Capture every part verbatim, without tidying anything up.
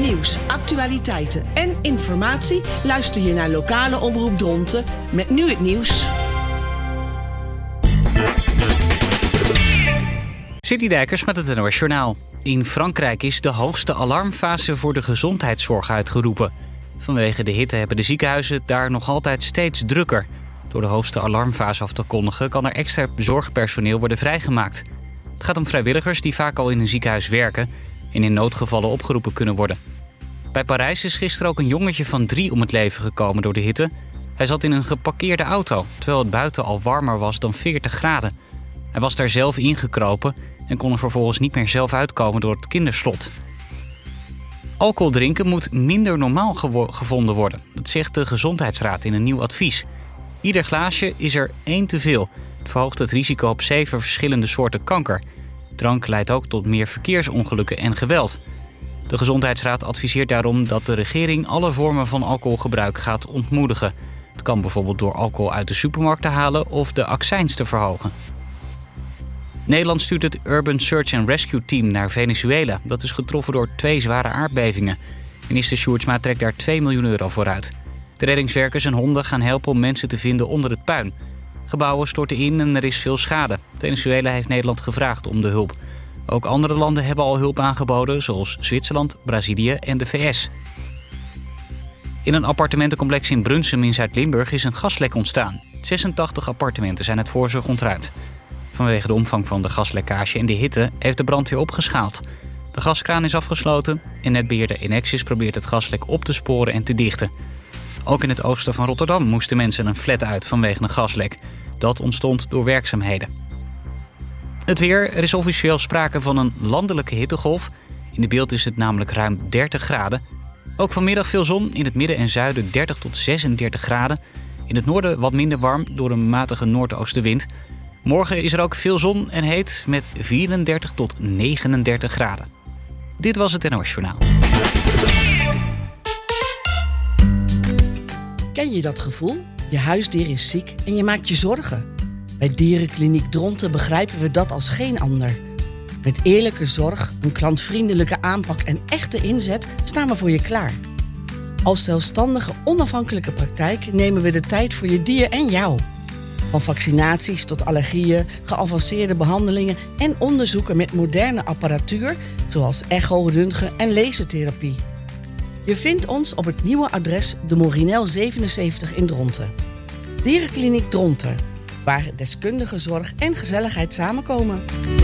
nieuws, actualiteiten en informatie luister je naar lokale omroep Dronten met nu het nieuws. Citydijkers met het N O S Journaal. In Frankrijk is de hoogste alarmfase voor de gezondheidszorg uitgeroepen. Vanwege de hitte hebben de ziekenhuizen daar nog altijd steeds drukker. Door de hoogste alarmfase af te kondigen kan er extra zorgpersoneel worden vrijgemaakt. Het gaat om vrijwilligers die vaak al in een ziekenhuis werken en in noodgevallen opgeroepen kunnen worden. Bij Parijs is gisteren ook een jongetje van drie om het leven gekomen door de hitte. Hij zat in een geparkeerde auto, terwijl het buiten al warmer was dan veertig graden. Hij was daar zelf ingekropen en kon er vervolgens niet meer zelf uitkomen door het kinderslot. Alcohol drinken moet minder normaal gewo- gevonden worden. Dat zegt de Gezondheidsraad in een nieuw advies. Ieder glaasje is er één te veel. Het verhoogt het risico op zeven verschillende soorten kanker. Drank leidt ook tot meer verkeersongelukken en geweld. De Gezondheidsraad adviseert daarom dat de regering alle vormen van alcoholgebruik gaat ontmoedigen. Het kan bijvoorbeeld door alcohol uit de supermarkt te halen of de accijns te verhogen. Nederland stuurt het Urban Search and Rescue Team naar Venezuela. Dat is getroffen door twee zware aardbevingen. Minister Sjoerdsma trekt daar twee miljoen euro voor uit. De reddingswerkers en honden gaan helpen om mensen te vinden onder het puin. Gebouwen storten in en er is veel schade. Venezuela heeft Nederland gevraagd om de hulp. Ook andere landen hebben al hulp aangeboden, zoals Zwitserland, Brazilië en de V S. In een appartementencomplex in Brunsum in Zuid-Limburg is een gaslek ontstaan. zesentachtig appartementen zijn uit voorzorg ontruimd. Vanwege de omvang van de gaslekkage en de hitte heeft de brandweer opgeschaald. De gaskraan is afgesloten en netbeheerder Enexis probeert het gaslek op te sporen en te dichten. Ook in het oosten van Rotterdam moesten mensen een flat uit vanwege een gaslek. Dat ontstond door werkzaamheden. Het weer. Er is officieel sprake van een landelijke hittegolf. In de beeld is het namelijk ruim dertig graden. Ook vanmiddag veel zon. In het midden en zuiden dertig tot zesendertig graden. In het noorden wat minder warm door een matige noordoostenwind. Morgen is er ook veel zon en heet met vierendertig tot negenendertig graden. Dit was het N O S Journaal. Ken je dat gevoel? Je huisdier is ziek en je maakt je zorgen. Bij Dierenkliniek Dronten begrijpen we dat als geen ander. Met eerlijke zorg, een klantvriendelijke aanpak en echte inzet staan we voor je klaar. Als zelfstandige, onafhankelijke praktijk nemen we de tijd voor je dier en jou. Van vaccinaties tot allergieën, geavanceerde behandelingen en onderzoeken met moderne apparatuur, zoals echo, röntgen en lasertherapie. Je vindt ons op het nieuwe adres de Morinel zevenenzeventig in Dronten. Dierenkliniek Dronten, waar deskundige zorg en gezelligheid samenkomen.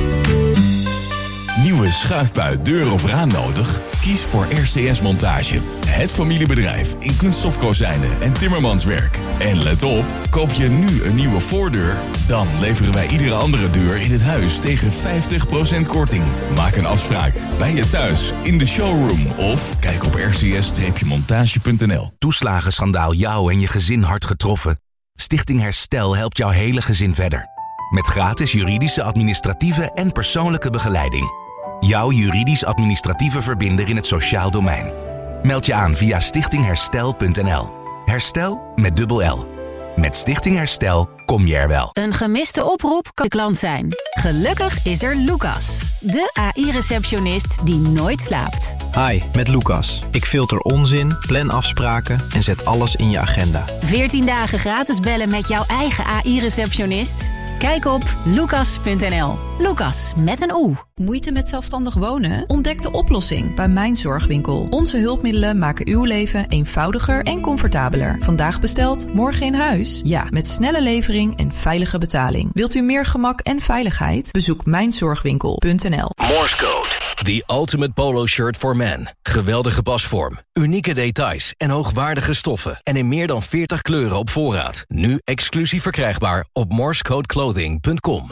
Nieuwe schuifbui, deur of raam nodig? Kies voor R C S Montage. Het familiebedrijf in kunststofkozijnen en timmermanswerk. En let op, koop je nu een nieuwe voordeur? Dan leveren wij iedere andere deur in het huis tegen vijftig procent korting. Maak een afspraak bij je thuis, in de showroom of kijk op r c s montage punt n l. Toeslagenschandaal jou en je gezin hard getroffen? Stichting Herstel helpt jouw hele gezin verder. Met gratis juridische, administratieve en persoonlijke begeleiding. Jouw juridisch-administratieve verbinder in het sociaal domein. Meld je aan via stichting herstel punt n l. Herstel met dubbel L. Met Stichting Herstel kom je er wel. Een gemiste oproep kan de klant zijn. Gelukkig is er Lucas, de A I-receptionist die nooit slaapt. Hi, met Lucas. Ik filter onzin, plan afspraken en zet alles in je agenda. veertien dagen gratis bellen met jouw eigen A I-receptionist? Kijk op lucas punt n l. Lucas met een O. Moeite met zelfstandig wonen? Ontdek de oplossing bij Mijn Zorgwinkel. Onze hulpmiddelen maken uw leven eenvoudiger en comfortabeler. Vandaag besteld, morgen in huis? Ja, met snelle levering en veilige betaling. Wilt u meer gemak en veiligheid? Bezoek mijn zorgwinkel punt n l. Morse Code. The ultimate polo shirt for men. Geweldige pasvorm, unieke details en hoogwaardige stoffen. En in meer dan veertig kleuren op voorraad. Nu exclusief verkrijgbaar op morsecode clothing punt com.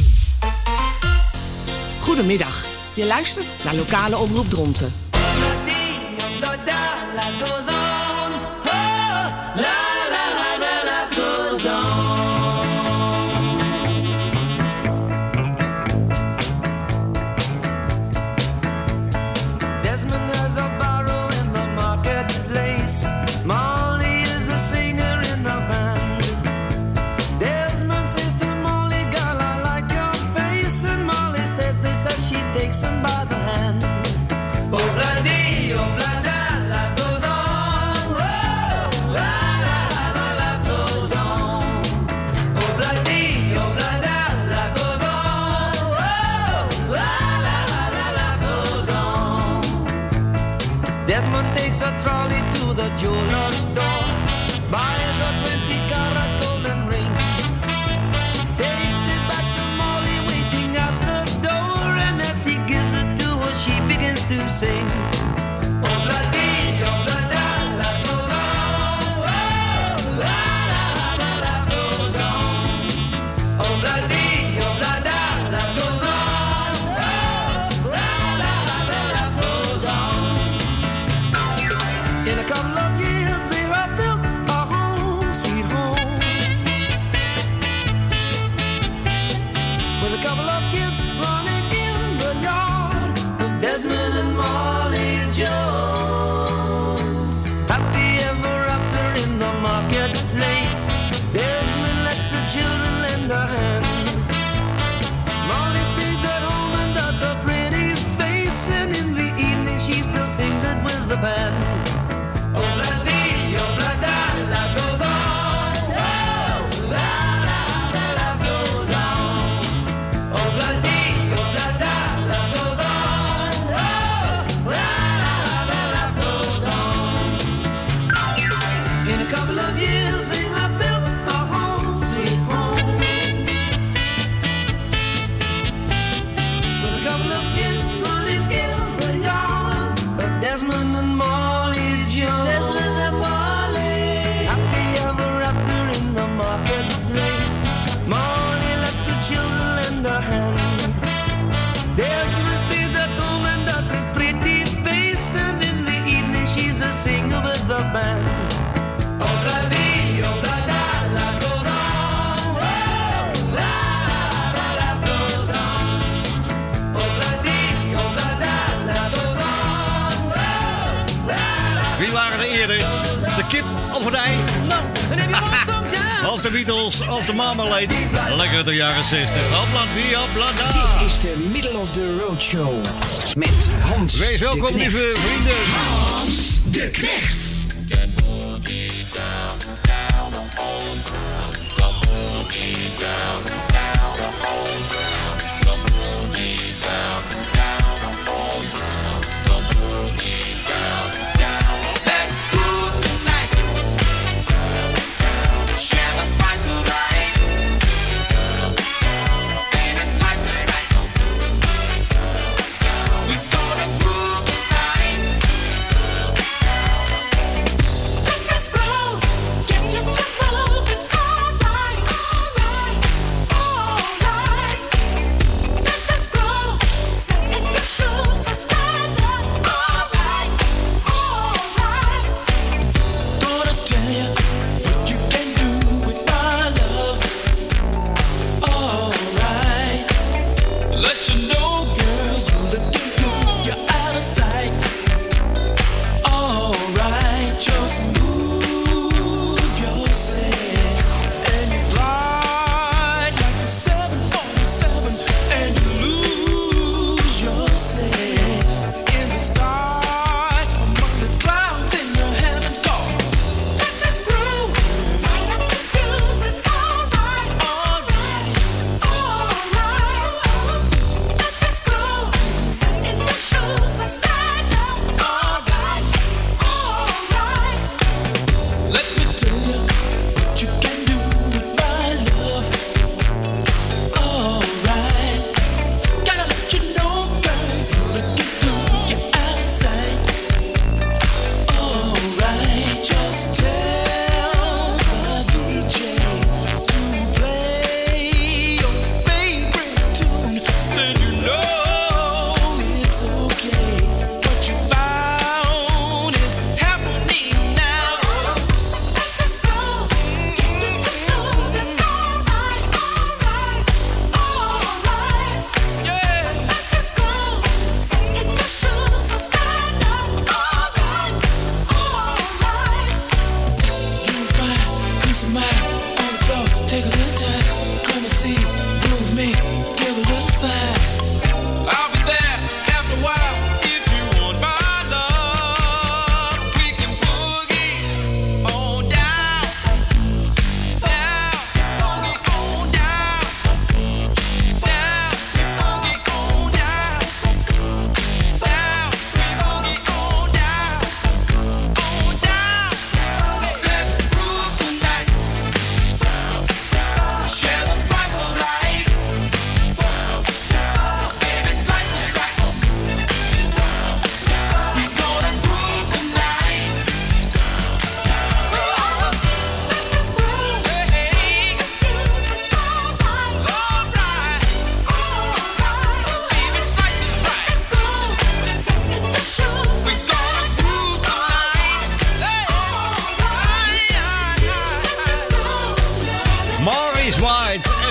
Goedemiddag. Je luistert naar lokale omroep Dronten. Takes him by the hand. Oh, bloody, oh, bloody. Desmond takes a trolley to the jeweler store, buys a twenty carat golden ring, takes it back to Molly waiting at the door, and as he gives it to her, she begins to sing. Oh, bloody, oh, bloody, life goes on. Oh, la, la, la, la, life goes on. Oh, bloody, oh, bloody, life goes on. Oh, la, la, la, la, life goes on. In a couple of years, they have built a home, sweet home, with a couple of kids running in the yard of Desmond and Molly Jones. Happy ever after in the marketplace, Desmond lets the children lend a hand. Molly stays at home and does a pretty face, and in the evening she still sings it with the band. Oh, bloody, oh, bloody, life goes on. Oh, la, la, la, life goes on. Oh, bloody, oh, bloody, life goes on. Oh, la, la, la, life goes on. In a couple of years, they have built a home, sweet home, with a couple of kids running in the yard of Desmond and Molly Jones. Desmond and Molly, happy ever after in the marketplace. Molly lets the children lend a hand. Desmond stays at home and does his pretty face, and in the evening she's a singer with the band. Oh, bloody, oh, bloody, life goes on. Oh, la, la, la, life goes on. Oh, bloody, oh, bloody, life goes on. Oh, la, la, Wie waren er eerder? De kip of het ei? Nou, of de Beatles of de Marmalade. Lekker de jaren zestig. Hopladi, hoplada. Dit is de Middle of the Road Show met Hans Wees welkom, de Knecht. lieve vrienden. Hans de Knecht. Let's go, get you to move, it's alright, alright.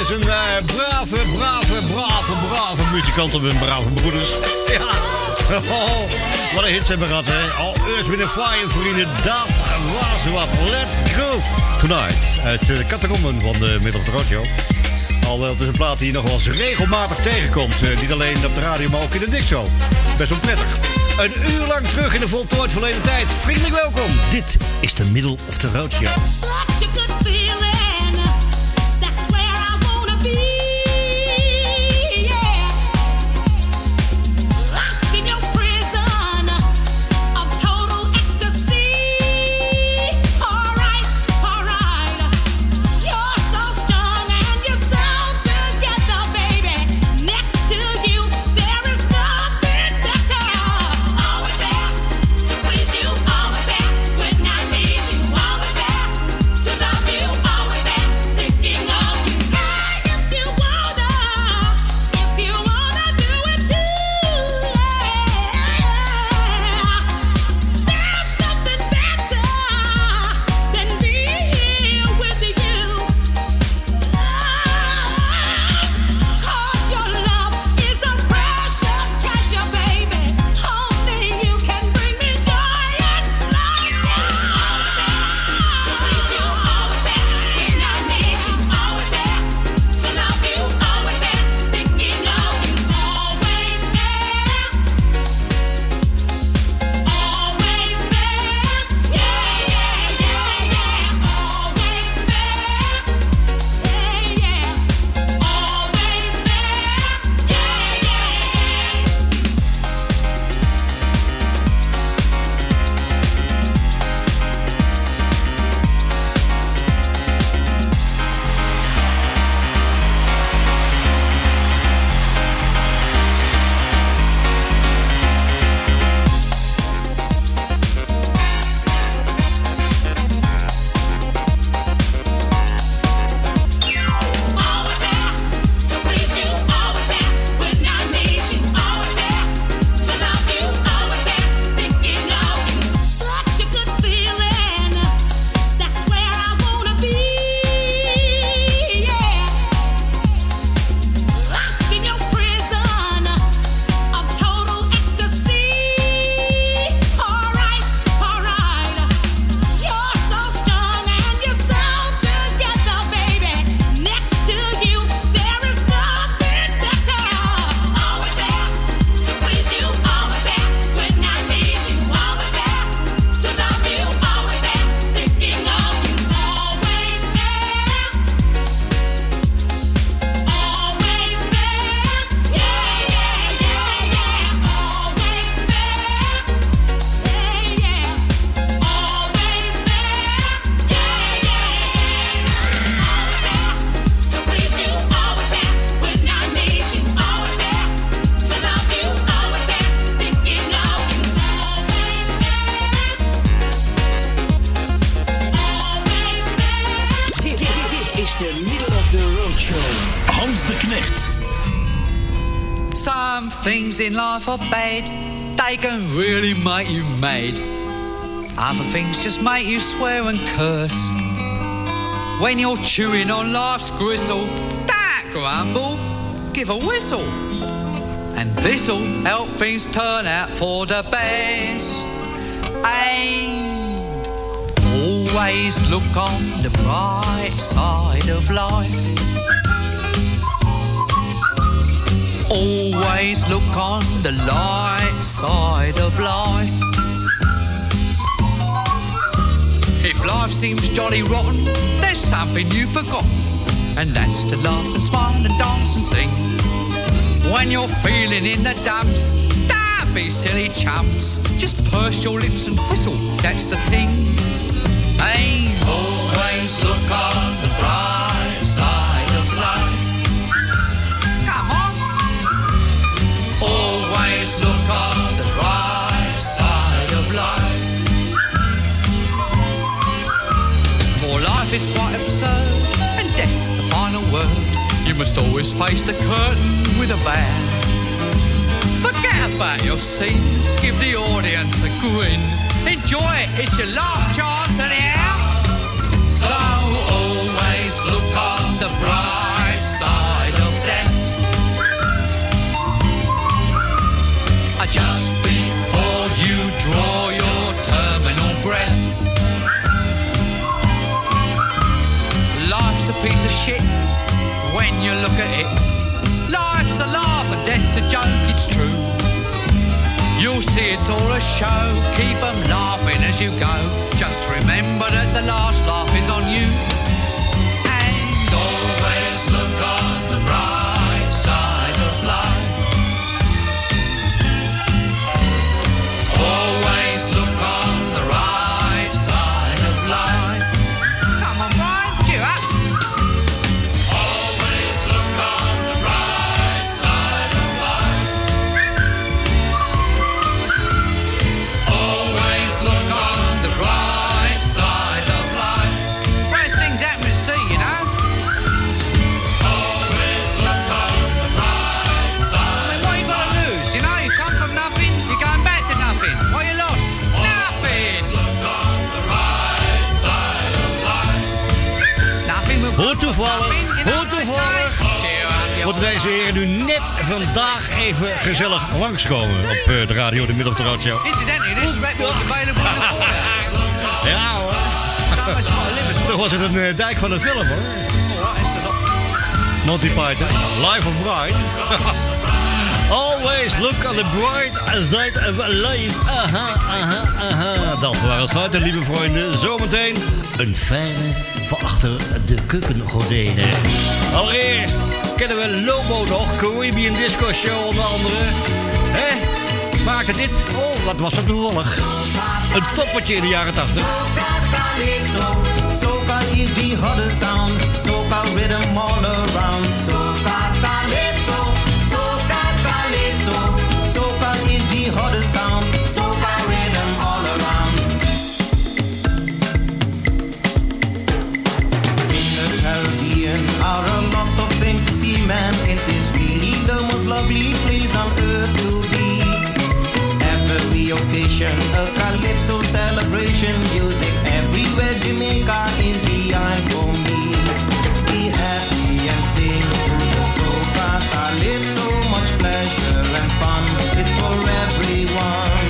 is een uh, brave, brave, brave, brave muzikant op hun brave broeders. Ja, oh, wat een hits hebben we gehad, hè. Al Earth, Wind and Fire, vrienden, dat was wat. Let's go tonight. Uit de catacomben van de Middle Road Show. Alhoewel, het is een plaat die je nog wel eens regelmatig tegenkomt. Uh, niet alleen op de radio, maar ook in de Dixo. Best wel prettig. Een uur lang terug in de voltooid verleden tijd. Vriendelijk welkom. Dit is de Middle of the Road Show. Such a good feeling. That's where I wanna be. Yeah. Locked in your prison of total ecstasy. Alright, alright. You're so strong and you're so together, baby. Next to you, there is nothing better. Always there to please you. Always there when I need you. Always there to love you. Always there thinking of you. Hey, if you wanna, if you wanna do it too. There's nothing better than being here with you. Cause your love is a precious treasure, baby. Only you can bring me joy and pleasure. To please you, always there when I need you. Always there to love you. Always there thinking of you. Always there. Always there. Yeah, yeah, yeah, yeah. Always there. Yeah, yeah. Always there. Yeah, yeah, yeah. Always there to please you. Always there when I need you. Always there to love you. Always there thinking of you. Such a good feeling. That's where I wanna be. Yeah. Locked in your prison of total ecstasy. Alright, alright. You're so strong and you're so together, baby. Next to you, there is nothing better. Always there to please you. Always there when I need you. Always there to love you. Always there thinking of you. Always there. Always there. Yeah, yeah, yeah, yeah. Always there. Yeah, yeah. Always there. Yeah, yeah, yeah. To please you, always there when I need you. Always there to love you. Always there thinking of you. Always there. Always there. Dit, dit, dit, dit is de Middle of the Road Show. Hans de Knecht. Some things in life are bad. They can really make you mad. Other things just make you swear and curse. When you're chewing on life's gristle, don't grumble, give a whistle. And this'll help things turn out for the best. And always look on the bright side of life. Always look on the light side of life. If life seems jolly rotten, there's something you've forgotten, and that's to laugh and smile and dance and sing. When you're feeling in the dumps, don't be silly chumps. Just purse your lips and whistle, that's the thing. Hey, always look on the bright side of life. Come on. Always look on the bright side of life. For life is quite absurd, and death's the final word. You must always face the curtain with a bow. Forget about your scene, give the audience a grin. Enjoy it, it's your last chance anyhow. So always look on the bright side. just before you draw your terminal breath. Life's a piece of shit when you look at it. Life's a laugh and death's a joke, it's true. You'll see it's all a show, keep 'em laughing as you go. Just remember that the last laugh is on you. And always look on the bright side of life. Always look on the right side of life. Come on, Brian, cheer up. Always look on the right side of life. Always look on the right side of life. Worst things happen at sea, you know. Always look on the right side. I mean, what you got to lose? You know, you come from nothing, you're going back to nothing. What you lost? Nothing. Look on the right side of life. Nothing will Hoe toevallig, hoe toevallig. Moeten deze heren nu net vandaag even gezellig langskomen op eh, de radio, de Middle of the Road Show. Incidentally, this record is available in the foyer. Ja hoor. Toch was het een eh, dijk van een film hoor. Monty Python, Life of Brian. Always look on the bright side of life. Aha, aha, aha. Dat waren het, lieve vrienden. Zometeen een fijne van achter de keukengordijnen. Allereerst kennen we Lobo nog, Caribbean Disco Show onder andere. Hè? Maakte dit? Oh, wat was dat toevallig. Een toppertje in de jaren tachtig. Soca is the hottest sound. Soca rhythm all around. Soca calypso, soca calypso. Soca is the hottest sound. Soca rhythm all around. In the Caribbean are a lot of things to see, man. It is really the most lovely place on earth to be. Every occasion, a calypso celebration, music everywhere. Jamaica is the eye for me. Be happy and sing to the soca calypso. Much pleasure and fun, it's for everyone.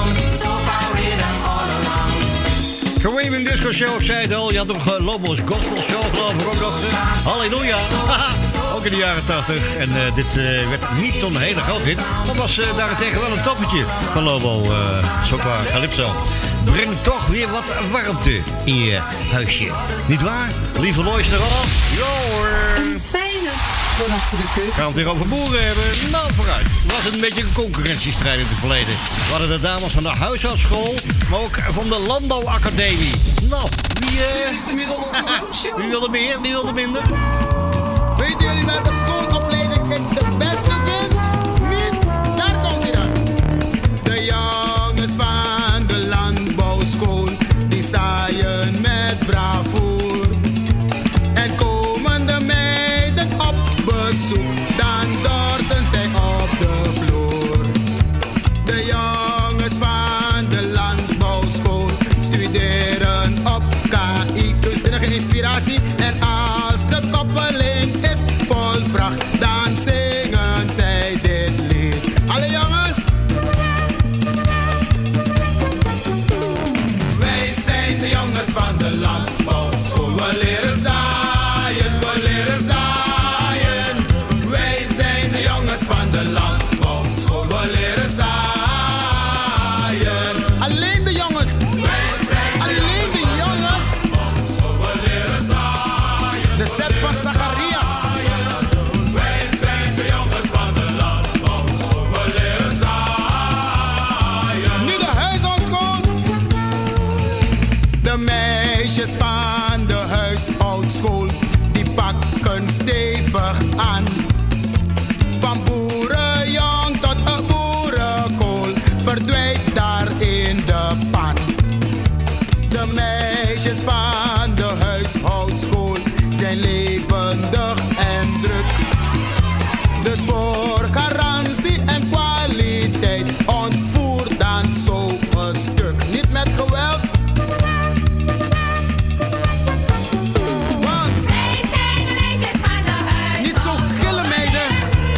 Caribbean Disco Show, ik zei het al. Je had nog uh, Lobo's Gospel Show, geloof ik ook nog. Uh, Halleluja. Ook in de jaren tachtig. En uh, dit uh, werd niet zo'n hele groot hit. Maar was uh, daarentegen wel een toppetje van Lobo. Uh, Soca Calypso. Breng toch weer wat warmte in je huisje. Niet waar? Lieve Lois er al af. Jo hoor. Een fijne van achter de keuken. Gaan we het weer over boeren hebben? Nou, vooruit. Was het een beetje een concurrentiestrijd in het verleden. We hadden de dames van de huishoudschool, maar ook van de landbouwacademie. Nou, wie, uh, wie wilde meer, wie wilde minder? Weten jullie welke schoolopleiding ik de beste vind? Niet? Daar komt hij dan. De jongens van de landbouwschool, die zaaien met bravoer. En komen de meiden op bezoek, dan dorsen zij op de vloer. De jongens van de landbouwschool studeren op K I, kunstzinnige inspiratie. En als de koppeling is volbracht, dan zingen zij dit lied. Alle jongens! Wij zijn de jongens van de landbouwschool. We leren zaaien, we leren zaaien. Wij zijn de jongens van de landbouwschool. We leren zaaien. Alleen de jongens. Alleen de jongens. We leren zaaien. De set van Zacharias. Wij zijn de jongens van de landbouwschool. We leren zaaien. Nu de huishoudschool. De meisjes van de huishoudschool, die pakken stevig aan. Van boerenjong tot een boerenkool verdwijnt daar in de pan. De meisjes van de huishoudschool zijn levendig en druk. Dus voor garantie en kwaliteit ontvoer dan zo een stuk. Niet met geweld. Want wij zijn de meisjes van de huis. Niet zo gillen, meiden.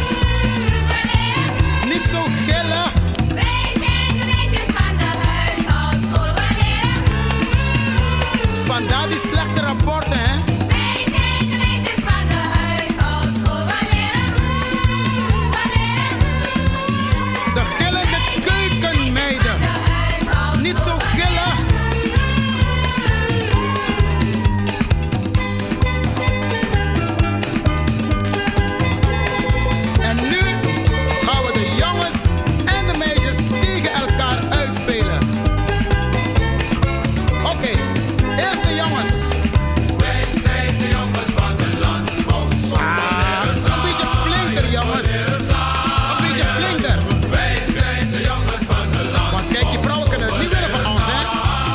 Niet zo gillen. Wij zijn de meisjes van de huishoudschool. We leren. Vandaar die slechte rapporten, hè? Wij zijn de meisjes van de huishoudschool. We leren. We leren. De gillende keukenmeiden. Niet zo gillen. En nu gaan we de jongens en de meisjes tegen elkaar uitspelen. Oké, eerst de jongens. Wij zijn de jongens van de landbouwschool. Ah, een beetje flinker, jongens. Een beetje flinker. Wij zijn de jongens van de landbouwschool. Want kijk, die vrouwen kunnen het niet willen van ons, hè?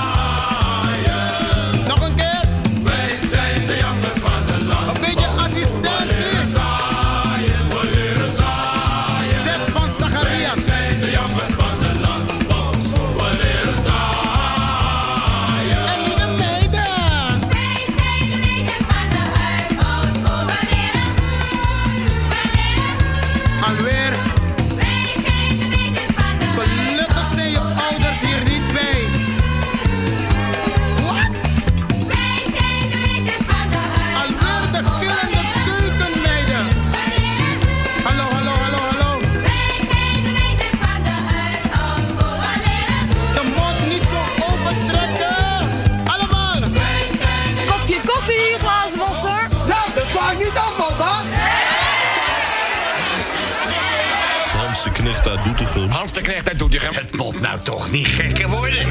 Nog een keer. Wij zijn de jongens van de landbouwschool. Een beetje assistentie. Zet van Zacharias. Wij zijn de jongens van de landbouwschool. We leren zaaien. En nu de meiden. Wij zijn de meisjes van de huishoudschool. We leren. We leren. Alweer. Wij zijn de meisjes van de Gelukkig zijn je ouders hier niet bij. Wat? Wij zijn de meisjes van de huishoudschool. Alweer de gillende keukenmeiden. Hallo, hallo, hallo, hallo. Wij zijn de meisjes van de huishoudschool. We leren. De mond niet zo open trekken. Allemaal. Wij zijn de kopje koffie, glazenwasser. Nou, dat sla ik niet af, man, hè? Hans de Knecht uit Doetinchem. Hans de Knecht uit Doetinchem. Het moet nou toch niet gekker worden.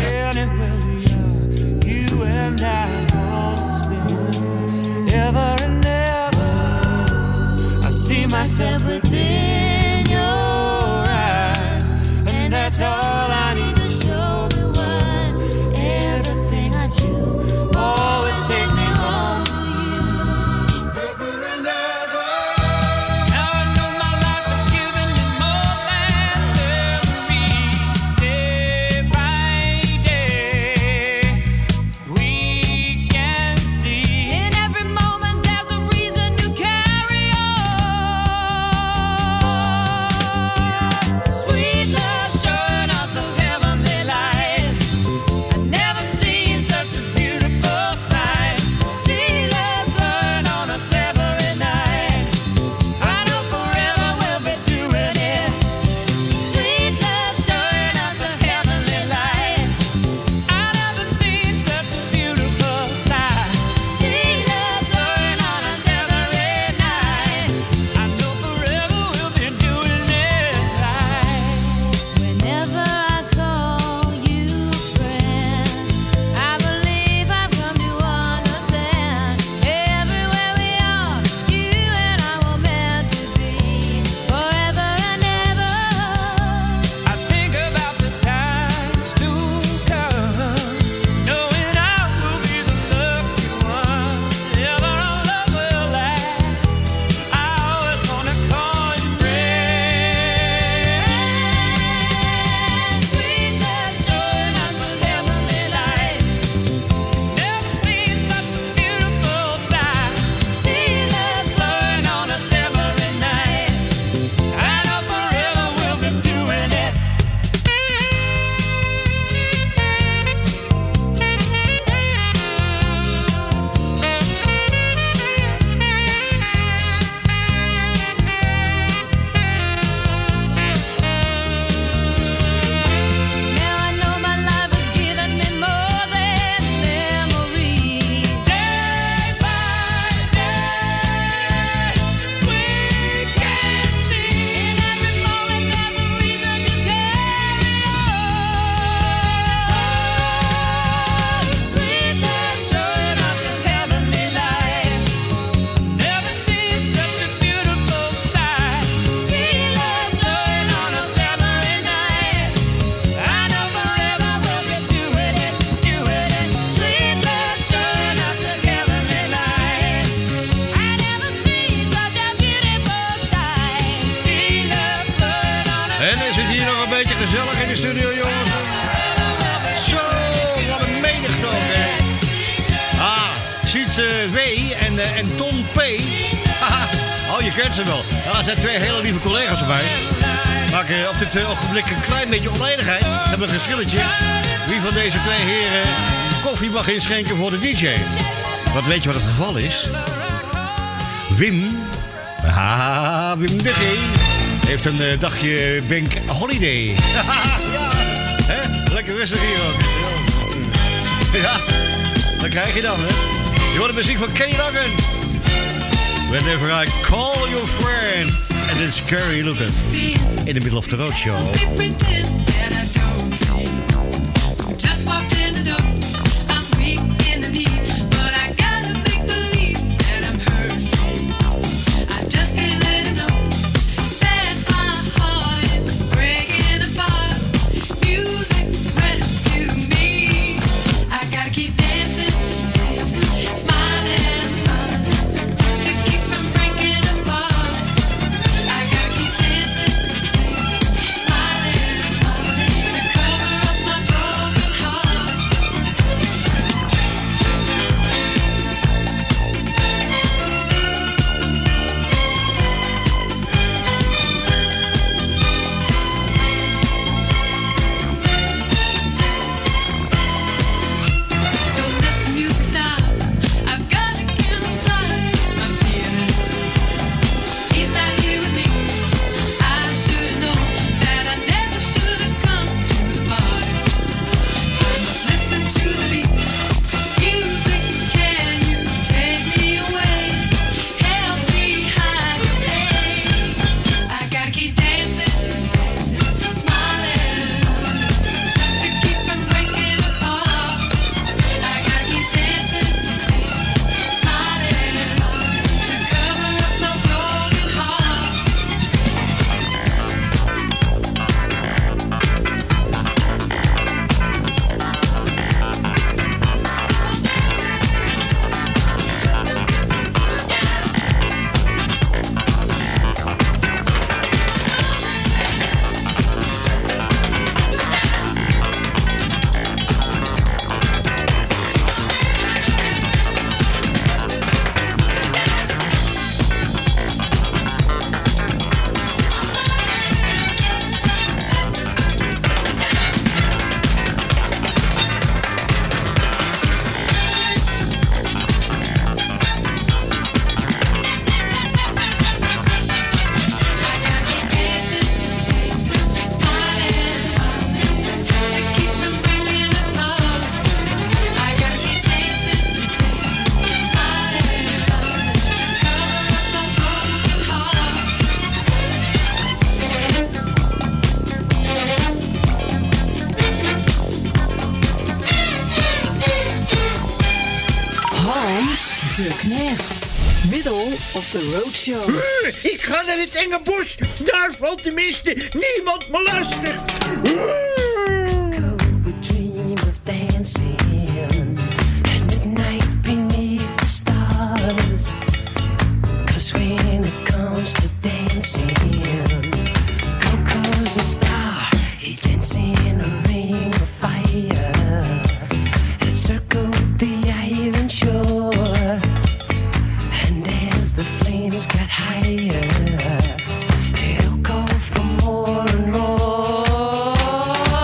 You and I always been ever and ever. I see myself within your eyes, and that's all I need to show me why everything I do always takes me home to you. Ever and ever. Now I know my life is giving me more than every day by day. We can see in every moment there's a reason to carry on. Sweet love showing us gezellig in de studio, jongens. Zo, wat een menigte ook, hè. Ah, Sietse W en, uh, en Tom P. Haha, oh, je kent ze wel. Nou, er zijn twee hele lieve collega's erbij. Maken uh, op dit uh, ogenblik een klein beetje oneenigheid. We hebben een geschilletje. Wie van deze twee heren koffie mag inschenken voor de D J? Want weet je wat het geval is? Wim, ah, Wim de G, heeft een uh, dagje Bank Holiday. Ja, hè? Lekker rustig hier ook. Ja, dat krijg je dan, hè? Je hoort de muziek van Kenny Loggins. Whenever I call your friends. And it's Gary Lucas in the middle of the roadshow. Just walked in the door. I'm weak in the knees, but I gotta make believe that I'm hurt. I just can't let it know that my heart is breaking apart. Music rescue me. I gotta keep dancing, dancing, smiling, smiling, to keep from breaking apart. I gotta keep dancing, dancing, smiling, smiling, to cover up my broken heart. Don't let the music stop. I've got to camouflage my feelings. He's not here with me. I should have known that I never should have come to the party. I must listen to the beat. Music, can you take me away? Help me hide the pain. I gotta keep dancing, dancing, smiling, to keep from breaking apart. I gotta keep dancing, dancing, smiling, to cover up my broken heart. Hans de Knecht. Middle of the Roadshow. Uh, ik ga naar het enge bos. Daar valt tenminste niemand me lastig. Higher, he'll go for more and more.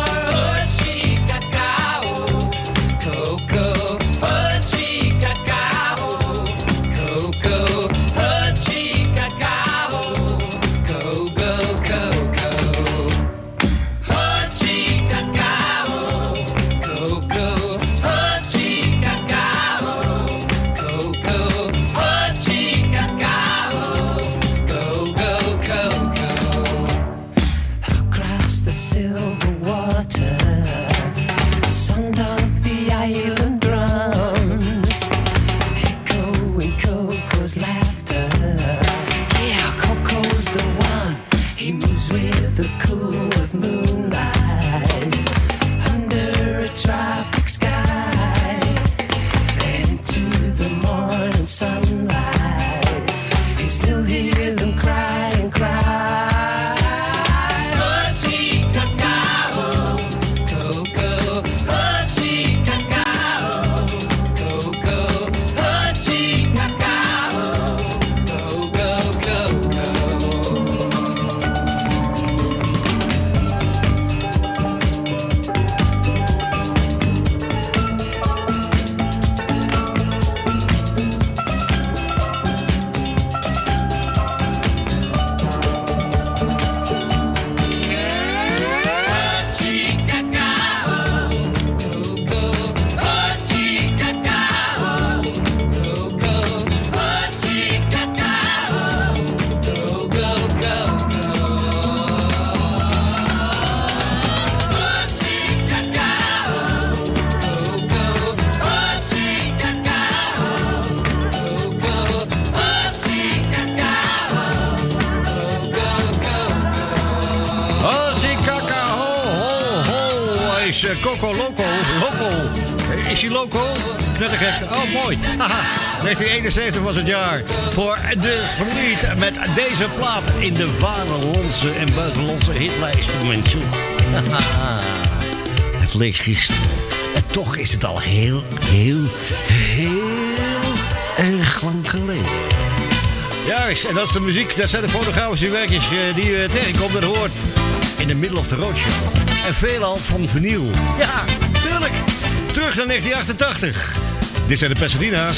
Loco, Loco, Loco. Is hij loco? Knettergek. Oh, mooi. Haha. negentien eenenzeventig was het jaar voor de Fleet met deze plaat in de vaderlandse en buitenlandse hitlijst. Mensen. Het leek gisteren. En toch is het al heel, heel, heel erg lang geleden. Juist, en dat is de muziek. Dat zijn de fotografische werkjes uh, die u tegenkomt en hoort in de Middle of the Road Show. En veelal van vinyl. Ja, tuurlijk. Terug naar negentien achtentachtig. Dit zijn de Pasadena's.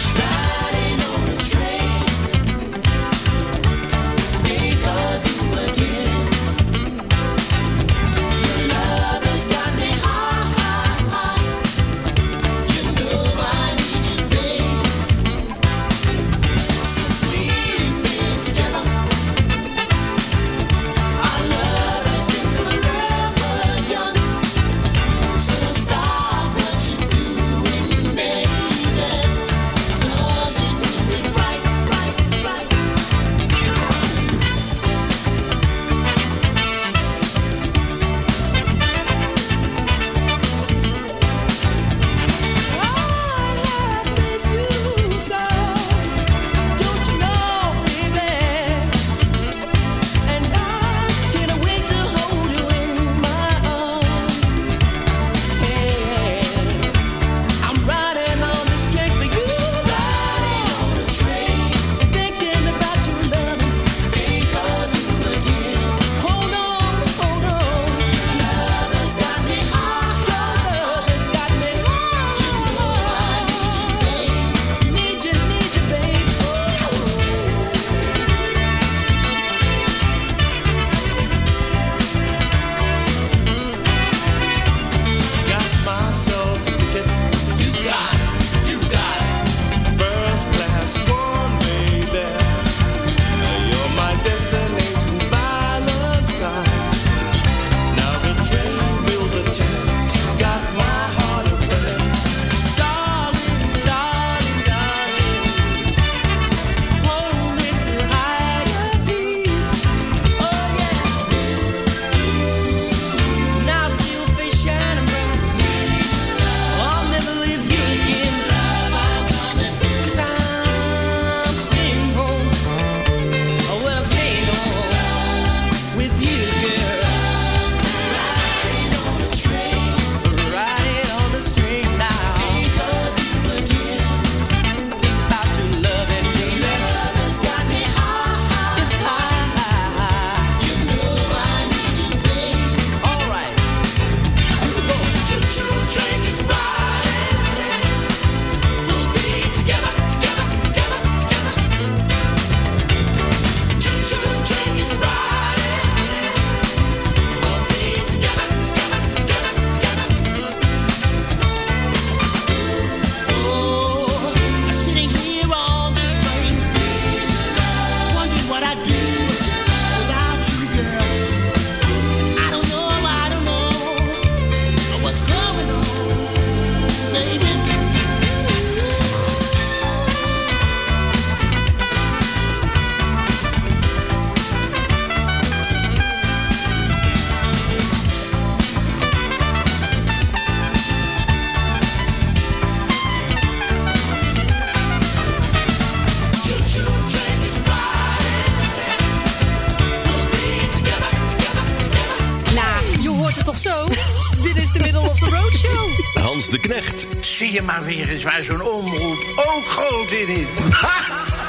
De Knecht. Zie je maar weer eens waar zo'n omroep ook groot in is. Ha!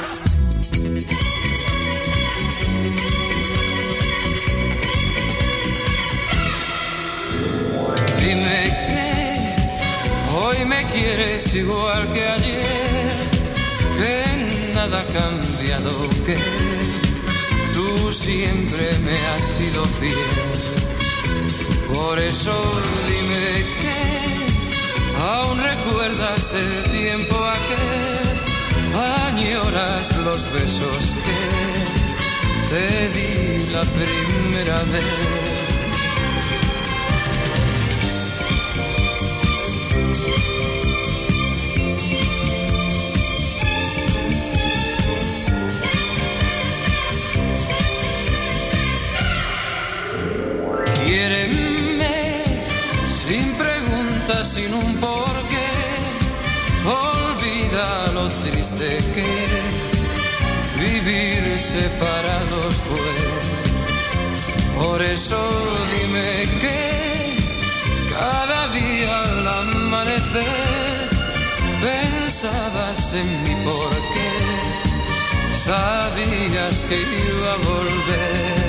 Dime que hoy me quieres igual que ayer, que nada ha cambiado, que tú siempre me has sido fiel. Por eso dime que aún recuerdas el tiempo aquel, añoras los besos que te di la primera vez. un porqué. Olvida lo triste que vivir separados fue. Por eso dime que cada día al amanecer pensabas en mí porque sabías que iba a volver.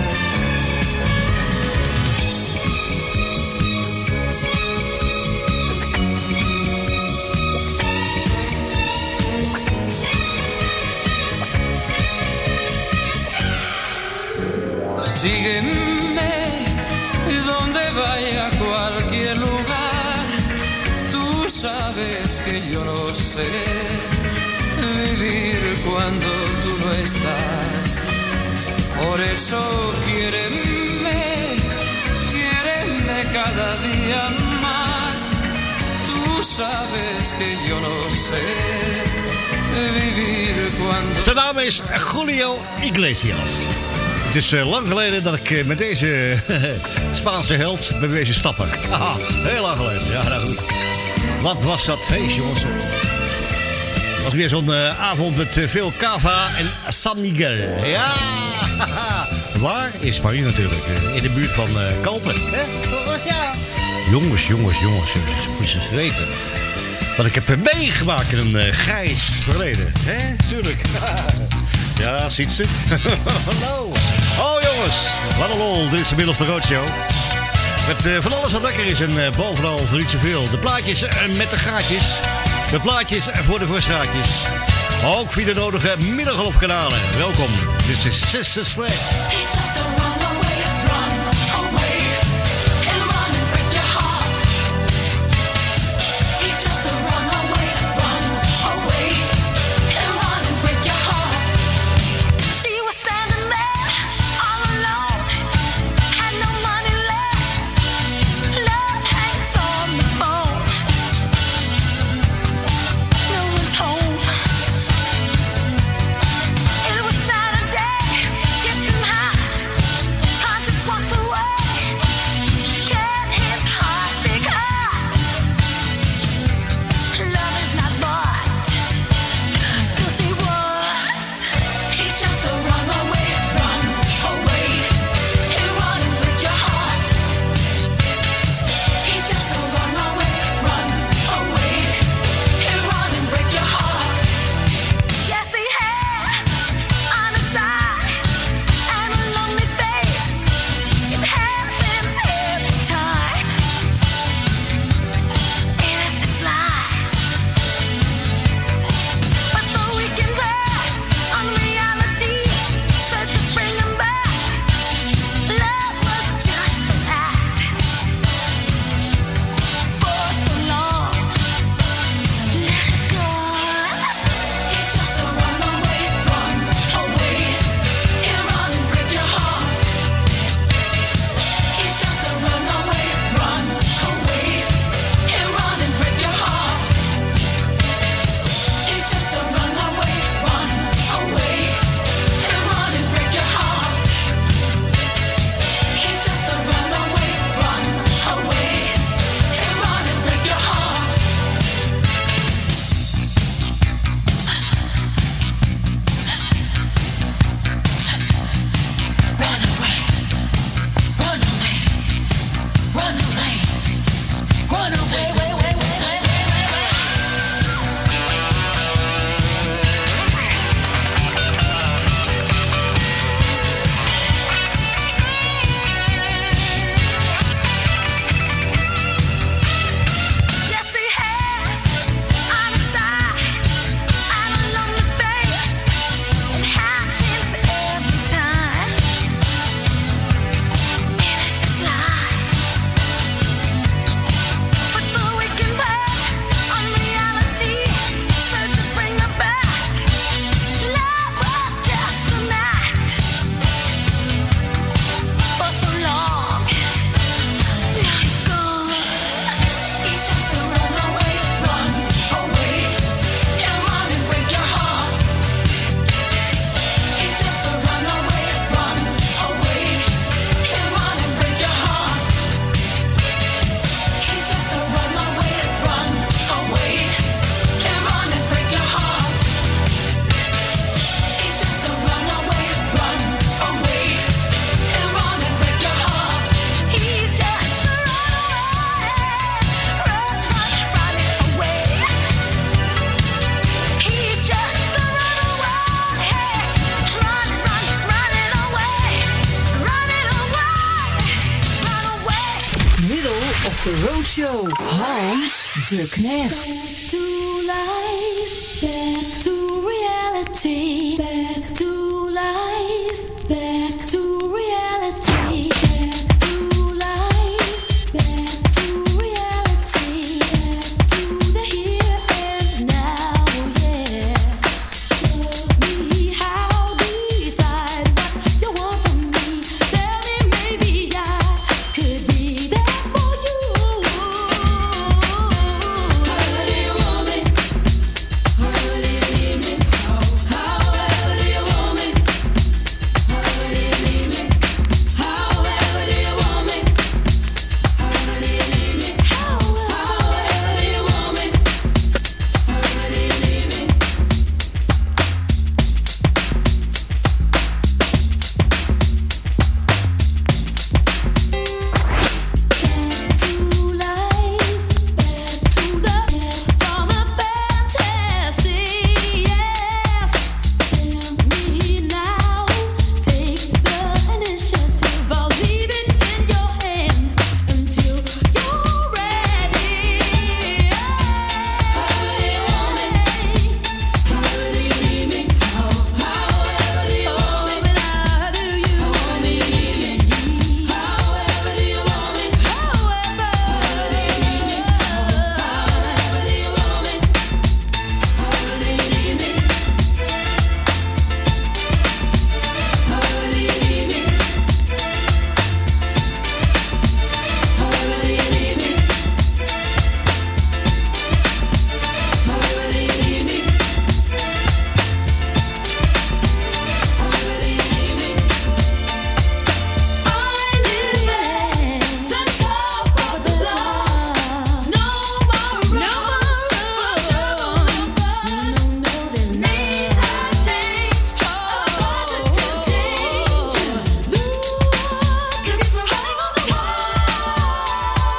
Sígueme donde vaya a cualquier lugar. Tú sabes que yo no sé vivir cuando tú no estás. Por eso quiéreme, quiéreme cada día más. Tú sabes que yo no sé vivir cuando... Zijn naam is Julio Iglesias. Het is uh, lang geleden dat ik uh, met deze Spaanse held ben wezen stappen. Haha, heel lang geleden. Ja, nou goed. Wat was dat feest, jongens. Het was weer zo'n uh, avond met uh, veel cava en San Miguel. Ja, waar? In Spanje natuurlijk. Uh, in de buurt van uh, Kalpen. Hè? Ja. Jongens, jongens, jongens. Moet je eens weten wat ik heb meegemaakt in een uh, grijs verleden. Hè? Tuurlijk. Ja, ziet ze. Hallo. Oh jongens, wat een lol. Dit is de Middle of the Road Show. Met uh, van alles wat lekker is en uh, bovenal voor niet zoveel. De plaatjes uh, met de gaatjes. De plaatjes voor de frustraatjes. Ook via de nodige middengolfkanalen. Welkom. Dit is Sister Sledge. It was Saturday, getting hot. de Roadshow. Hans de Knecht. Back to life, back to reality, back to life, back to reality, back to life, back to reality, back to the here and now, yeah. Show me how, decide what you want from me. Tell me maybe I could be there for you. However do you want me? However do you need me? However do you want me? However do you need me? However do you want me? However do you need me? However do you want me? However do you need me? To life, back to the from a fantasy, yes. Tell me now, take the initiative. I'll leave it in your hands until you're ready. However do you want me? However do you need me? However do you want me? How do you want me? However do you want me? However do you need me? However do you want me? However do you need me? However do you need me? However do you need me? However do you need me? However do you need me? I live at the top of the love. No more room for trouble and fuss. No, no, there's need a change, a positive change. Look at me from high on the wall.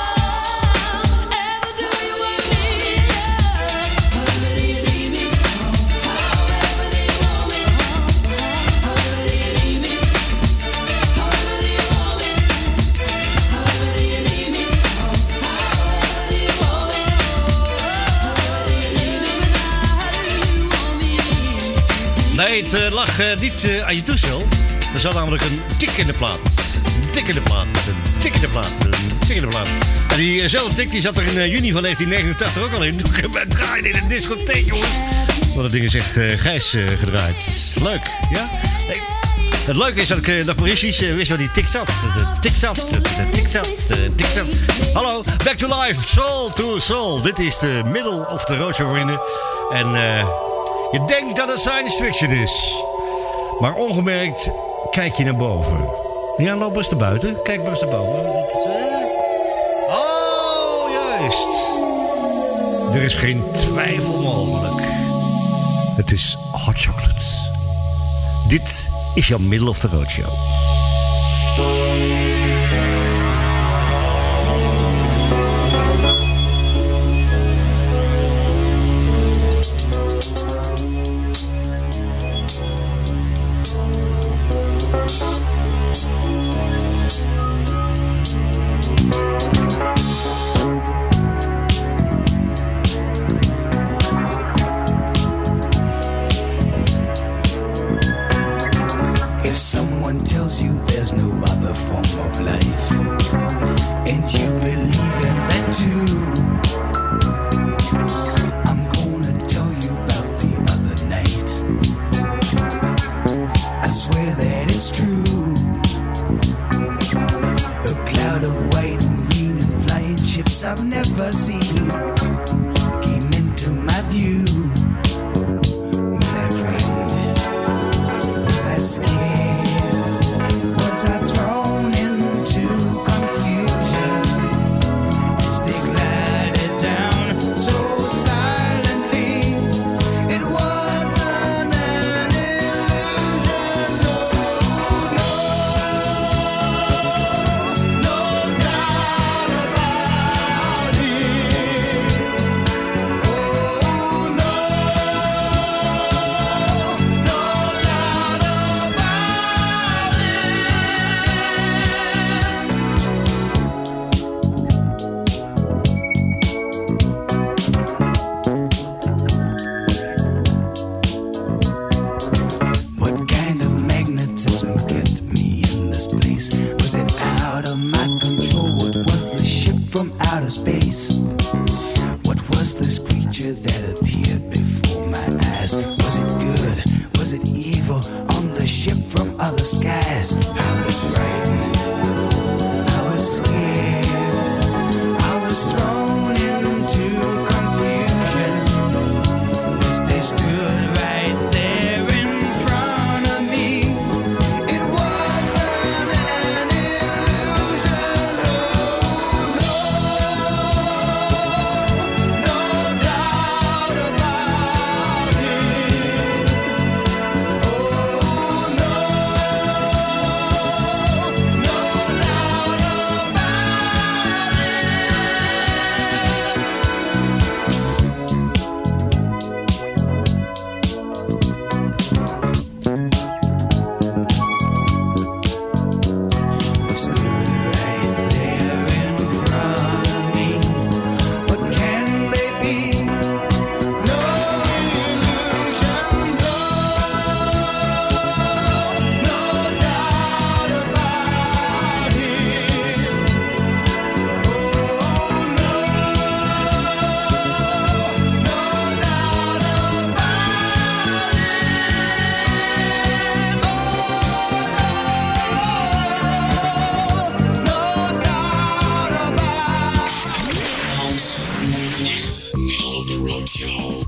Ever do you want me? Yes. However do you need me? However do you want me? However do you need me? However do you want me? However do you need me? However do you want me? However do you need me? How do you want me? Nee, het eh, lag eh, niet eh, aan je toestel. Er zat namelijk een tik in de plaat. Een tik in de plaat. Een tik in de plaat. Een tik in de plaat. En diezelfde tik die zat er in eh, juni van negentien negenentachtig ook al in. Toen ik hem draaide in een discotheek, jongens. Want dat ding is echt eh, Gijs eh, gedraaid. Leuk, ja? Nee. Het leuke is dat ik eh, nog precies eh, wist waar die tik zat. De tik zat, de tik zat, de tik zat. Hallo, back to life, soul to soul. Dit is de middle of the roadshow, vrienden. En eh, je denkt dat het science fiction is. Maar ongemerkt kijk je naar boven. Ja, loop eens naar buiten. Kijk maar eens naar boven. Dat is, eh, Oh, juist. Er is geen twijfel mogelijk. Het is hot chocolate. Dit is jouw middle of the roadshow. If someone tells you there's no other form Roadshow.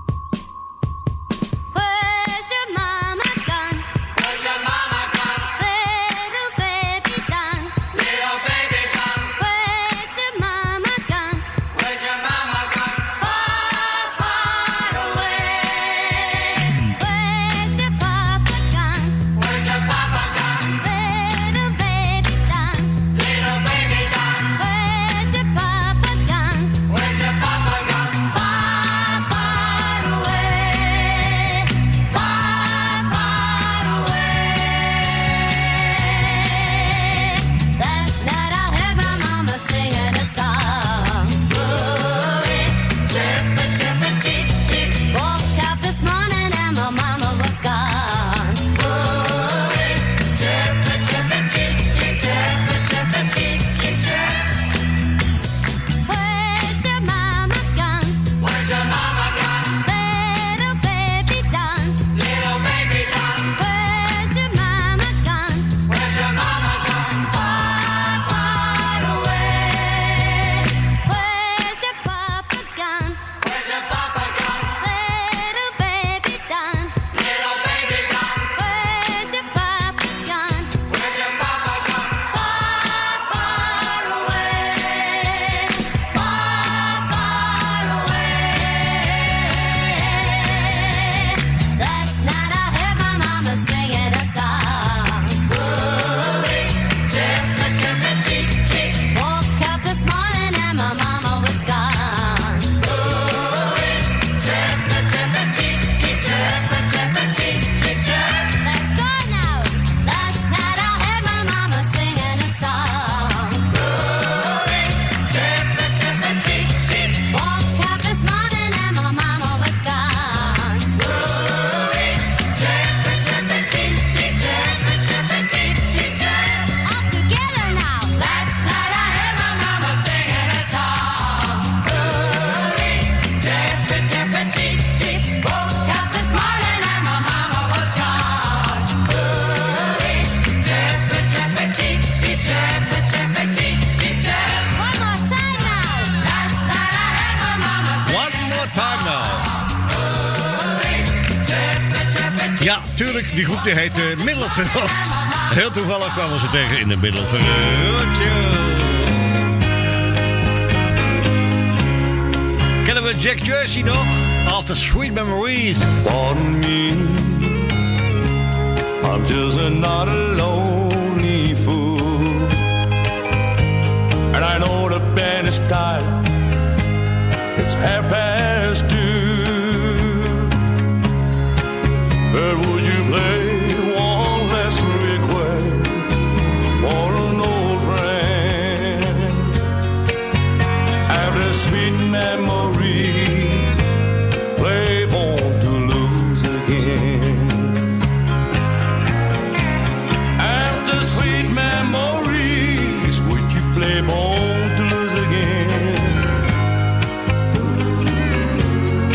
Where's your mama gone? Where's your mama gone? Little baby gone. Little baby gone. Where's your mama gone? Where's your mama gone? Far, far away. Where's your papa gone? Where's your papa gone? Little baby gone. Little baby gone. Where's your papa gone? Where's your papa gone? Far, far away. Far, far away. Last night I heard my mama singing a song. Ooh-wee, chirpa, chirpa, cheep, cheep. Woke up this morning and my mama was gone. Ooh-wee, chirpa, chirpa, cheep, cheep, chirpa, chirpa, cheep, cheep, chirp. Where's your mama gone? Where's your mama gone? Little baby done. Little baby done. Where's your mama gone? Where's your mama gone? Far, far away. Where's your papa gone? Where's your papa gone? Little baby done. Little baby done. Where's your papa gone? Where's your papa gone? Far, far away. Far, far away. Last night I heard my mama singing a song. Ooh-wee, chirpa, chirpa, cheep, cheep. Woke up this morning and my mama was gone. Ooh-wee, chirpa, chirpa, cheep, cheep, chirpa, chirpa, cheep, cheep, chirp. Let's go now. Last night I heard my mama singing a song. Ooh-wee, chirpa, chirpa, cheep, cheep. Woke up this morning and my mama was gone. Ooh-wee, chirpa, chirpa, cheep, cheep, chirpa, chirpa, cheep, cheep, chirp. All together now. Last night I heard my mama singing a song. Ooh-wee, chirpa, chirpa, cheep, cheep. Woke up this morning and my mama was gone. Ooh-wee, chirpa, chirpa, cheep, cheep, chirpa, chirpa, cheep, cheep, chirp. One more time now. Last night I heard my mama singing One more time now. Ooh-wee, chirpa, chirpa, cheep. Ja, tuurlijk, die groep die heet uh, Middleton. Heel toevallig kwamen ze tegen in de Middleton Roadshow. Kennen we Jack Jersey nog? After Sweet Memories. Pardon me, I'm just not a lonely fool. And I know the band is tired, it's half past two. But would you play one last request for an old friend? After sweet memories, play Born to Lose again. After sweet memories, would you play Born to Lose again?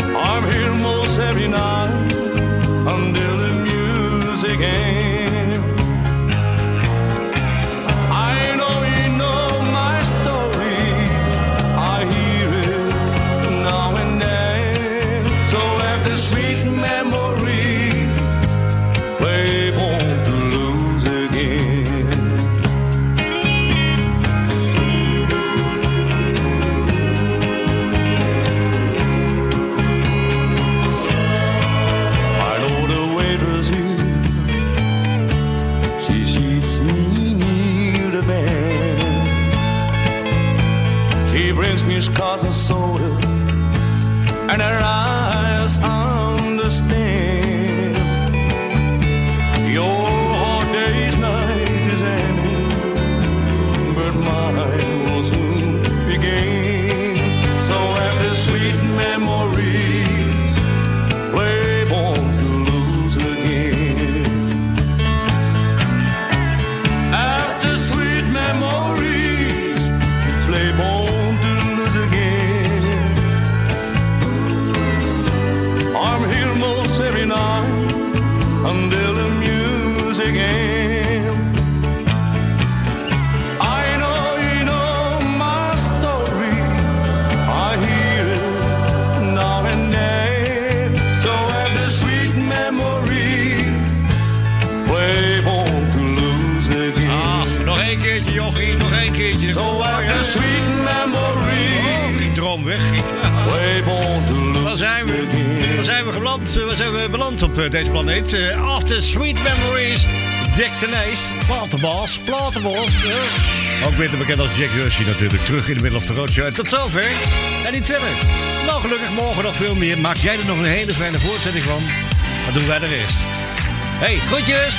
Waar zijn we? Waar zijn we geland? Waar zijn we beland op uh, deze planeet? Uh, after Sweet Memories, Dick Tenace, Platenbos, Platenbos. Uh. Ook beter bekend als Jack Rushy natuurlijk. Terug in de Middle of the Road Show. En tot zover. En die Twitter. Nou, gelukkig morgen nog veel meer. Maak jij er nog een hele fijne voortzetting van. Dan doen wij de rest. Hey, groetjes!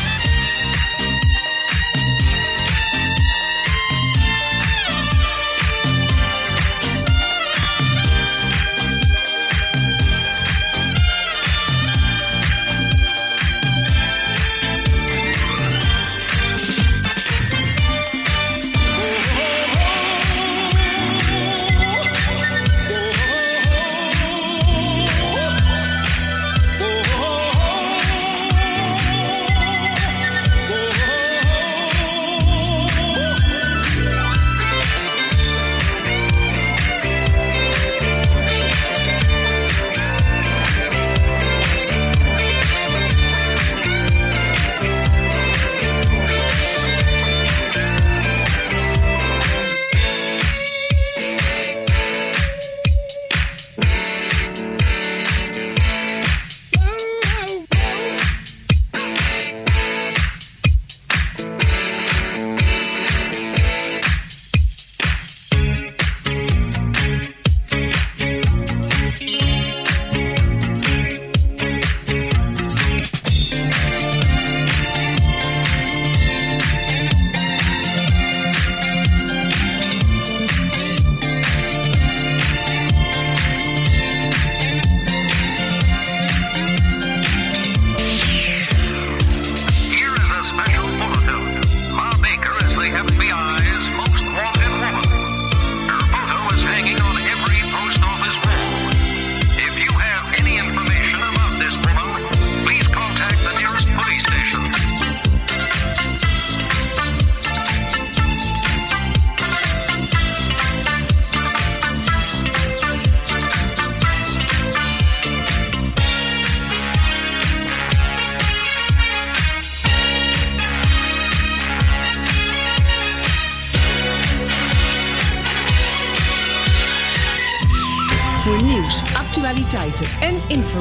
Voor nieuws, actualiteiten en informatie